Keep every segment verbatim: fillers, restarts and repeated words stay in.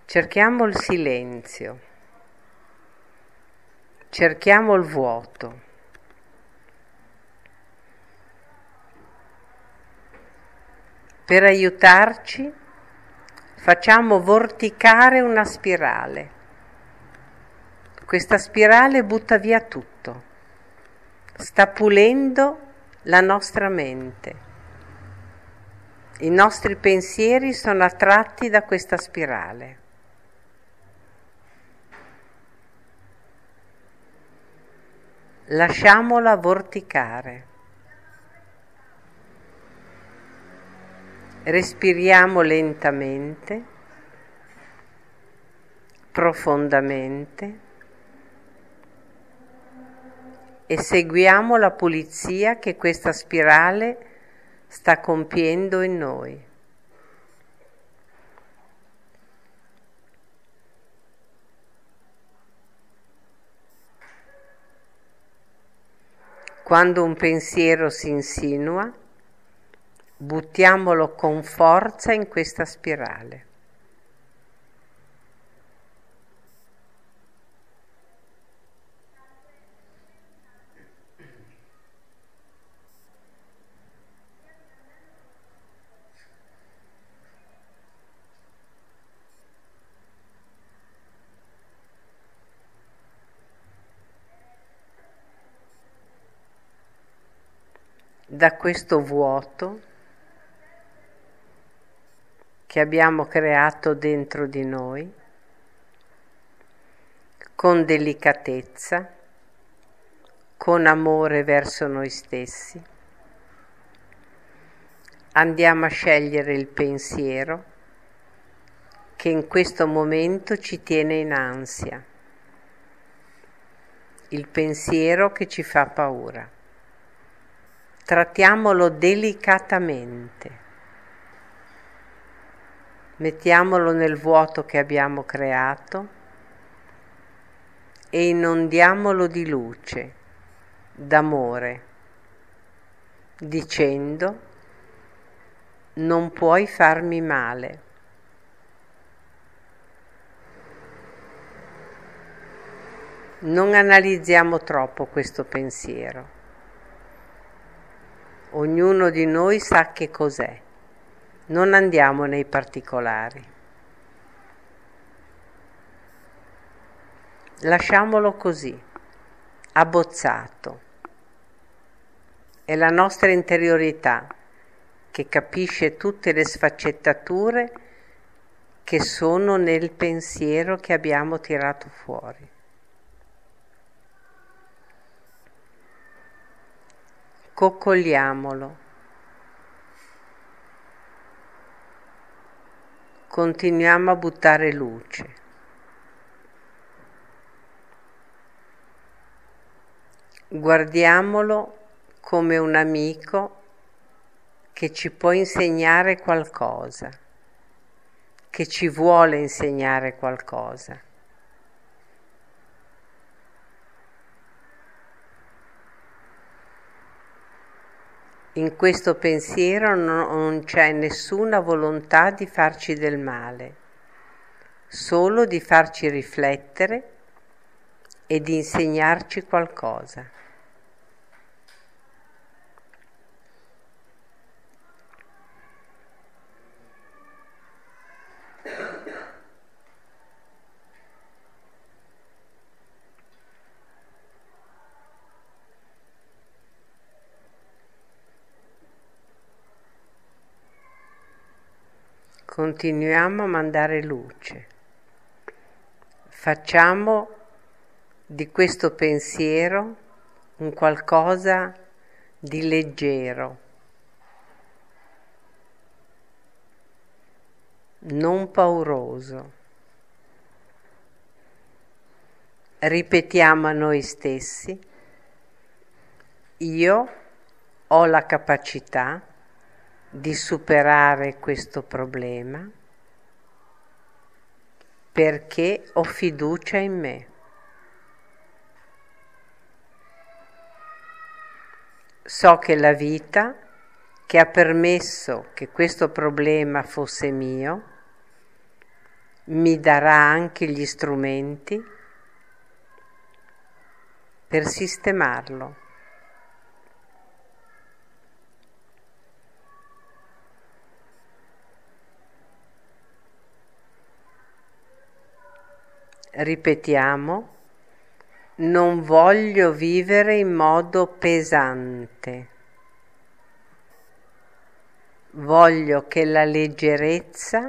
Cerchiamo il silenzio, cerchiamo il vuoto. Per aiutarci facciamo vorticare una spirale. Questa spirale butta via tutto, sta pulendo la nostra mente. I nostri pensieri sono attratti da questa spirale. Lasciamola vorticare. Respiriamo lentamente, profondamente e seguiamo la pulizia che questa spirale sta compiendo in noi. Quando un pensiero si insinua, buttiamolo con forza in questa spirale. Da questo vuoto che abbiamo creato dentro di noi, con delicatezza, con amore verso noi stessi, andiamo a scegliere il pensiero che in questo momento ci tiene in ansia, il pensiero che ci fa paura. Trattiamolo delicatamente. Mettiamolo nel vuoto che abbiamo creato e inondiamolo di luce, d'amore, dicendo: non puoi farmi male. Non analizziamo troppo questo pensiero. Ognuno di noi sa che cos'è. Non andiamo nei particolari. Lasciamolo così, abbozzato. È la nostra interiorità che capisce tutte le sfaccettature che sono nel pensiero che abbiamo tirato fuori. Coccoliamolo. Continuiamo a buttare luce. Guardiamolo come un amico che ci può insegnare qualcosa, che ci vuole insegnare qualcosa. In questo pensiero non c'è nessuna volontà di farci del male, solo di farci riflettere e di insegnarci qualcosa. Continuiamo a mandare luce. Facciamo di questo pensiero un qualcosa di leggero, non pauroso. Ripetiamo a noi stessi: io ho la capacità di superare questo problema perché ho fiducia in me. So che la vita, che ha permesso che questo problema fosse mio, mi darà anche gli strumenti per sistemarlo. Ripetiamo, non voglio vivere in modo pesante. Voglio che la leggerezza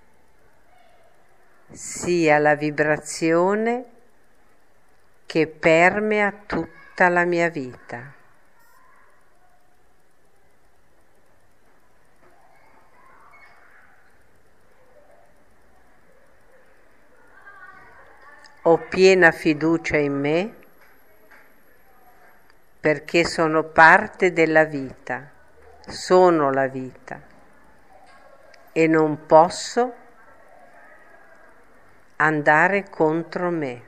sia la vibrazione che permea tutta la mia vita. Ho piena fiducia in me perché sono parte della vita, sono la vita e non posso andare contro me.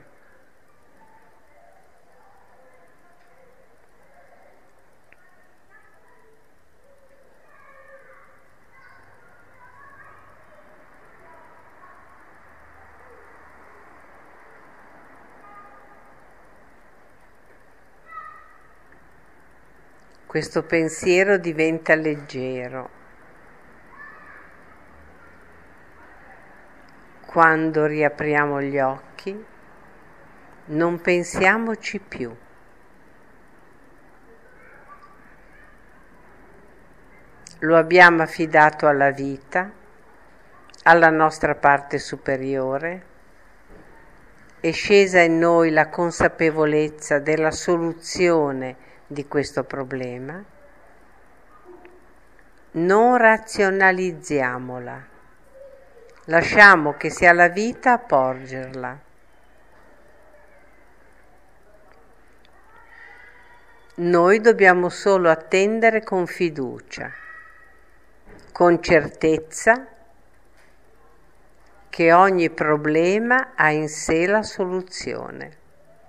Questo pensiero diventa leggero quando riapriamo gli occhi, non pensiamoci più. Lo abbiamo affidato alla vita, alla nostra parte superiore, è scesa in noi la consapevolezza della soluzione di questo problema. Non razionalizziamola, lasciamo che sia la vita a porgerla. Noi dobbiamo solo attendere con fiducia, con certezza che ogni problema ha in sé la soluzione.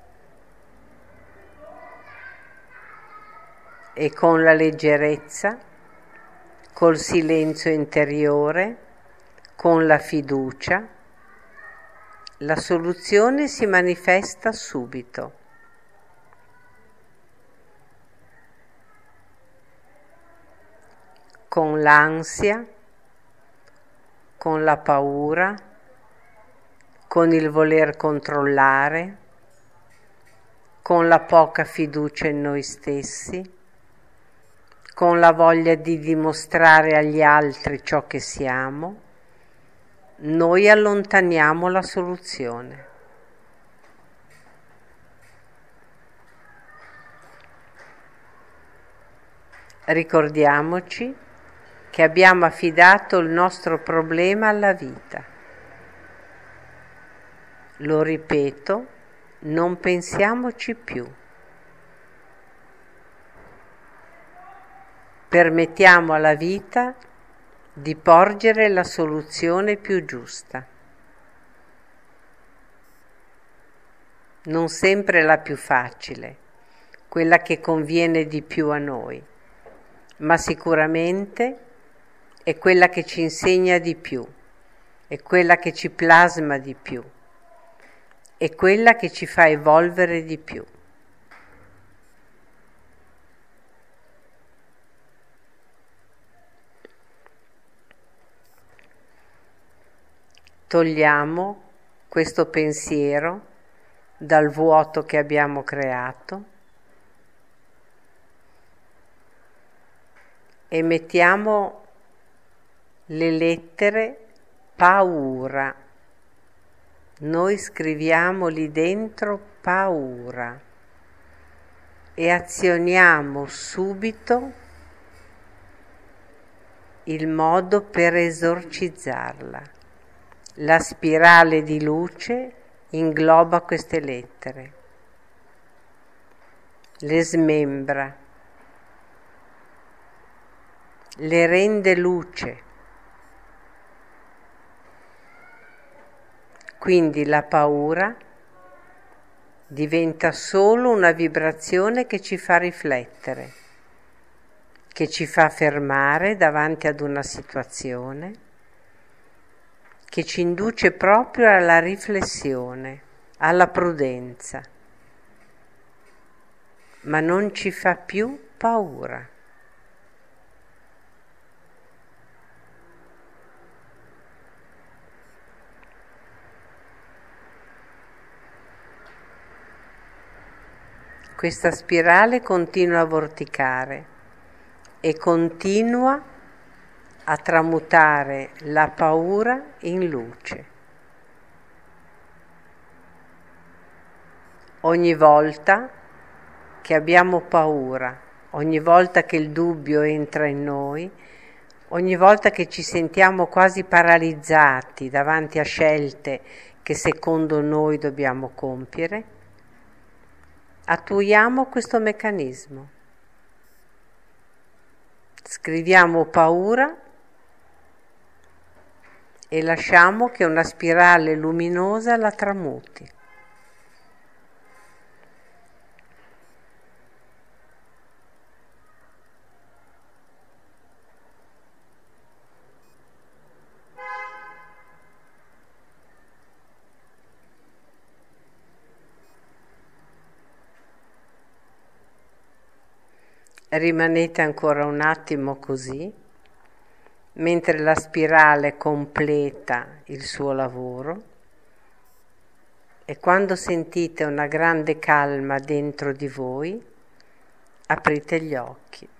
E con la leggerezza, col silenzio interiore, con la fiducia, la soluzione si manifesta subito. Con l'ansia, con la paura, con il voler controllare, con la poca fiducia in noi stessi, con la voglia di dimostrare agli altri ciò che siamo, noi allontaniamo la soluzione. Ricordiamoci che abbiamo affidato il nostro problema alla vita. Lo ripeto, non pensiamoci più. Permettiamo alla vita di porgere la soluzione più giusta. Non sempre la più facile, quella che conviene di più a noi, ma sicuramente è quella che ci insegna di più, è quella che ci plasma di più, è quella che ci fa evolvere di più. Togliamo questo pensiero dal vuoto che abbiamo creato e mettiamo le lettere paura. Noi scriviamo lì dentro paura e azioniamo subito il modo per esorcizzarla. La spirale di luce ingloba queste lettere, le smembra, le rende luce. Quindi la paura diventa solo una vibrazione che ci fa riflettere, che ci fa fermare davanti ad una situazione che ci induce proprio alla riflessione, alla prudenza, ma non ci fa più paura. Questa spirale continua a vorticare e continua a tramutare la paura in luce. Ogni volta che abbiamo paura, ogni volta che il dubbio entra in noi, ogni volta che ci sentiamo quasi paralizzati davanti a scelte che secondo noi dobbiamo compiere, attuiamo questo meccanismo. Scriviamo paura e lasciamo che una spirale luminosa la tramuti. Rimanete ancora un attimo così, mentre la spirale completa il suo lavoro, e quando sentite una grande calma dentro di voi, aprite gli occhi.